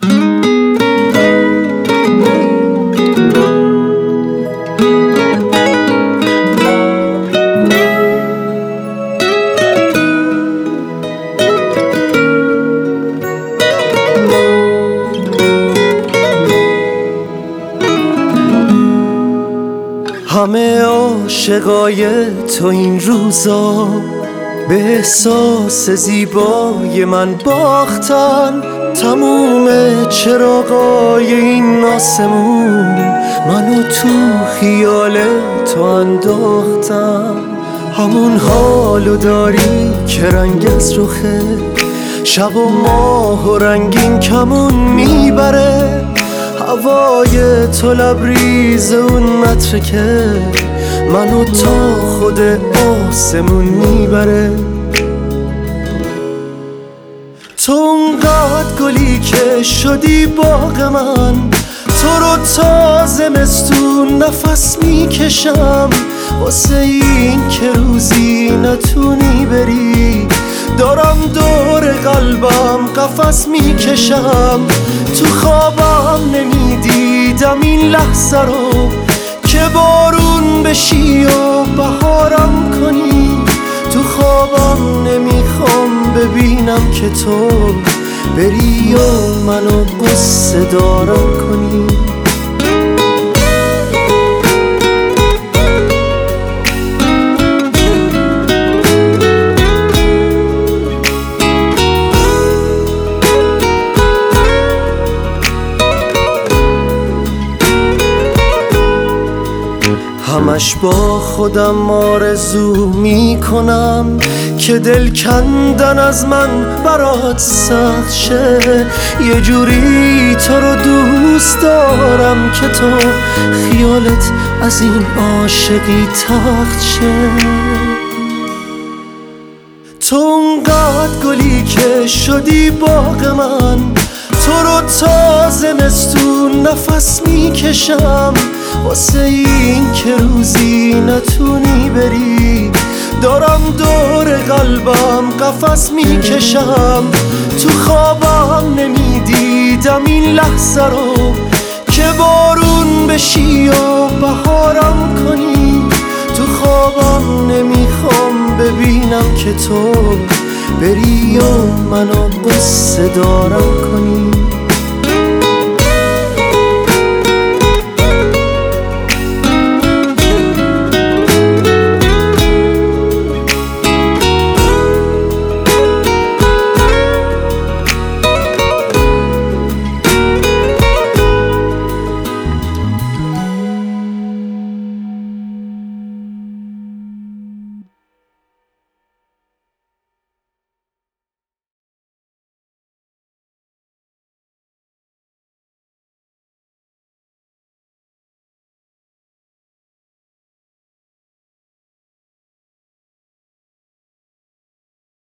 همه عاشقای تو این روزا به احساس زیبای من باختن. تموم چراغای این آسمون منو تو خیال تو انداختن. همون حالو داری که رنگ از رخه شب و ماه و رنگین کمون میبره. هوای تو لبریز اون متره که منو تا خود آسمون میبره. تو اونقدر گلی که شدی باغ من، تو رو تا زمستون نفس میکشم. واسه این که روزی نتونی بری دارم دور قلبم قفس میکشم. تو خوابم نمیدیدم این لحظه رو که بارون بشی و بهارم کنی. تو خوابم نمیخوام ببینم که تو بری و منو قصه دارم کنی. همش با خودم آرزو میکنم که دل کندن از من برات سخت شه. یه جوری تو رو دوست دارم که تو خیالت از این عاشقی تخت شه. تو اونقدر گلی که شدی باغ من، تو رو تا زمستون نفس میکشم. واسه این که روزی نتونی بری دارم دور قلبم قفس میکشم. تو خوابم نمیدیدم این لحظه رو که بارون بشی و بهارم کنی. تو خوابم نمیخوام ببینم که تو بری و منو قصه دارم کنی.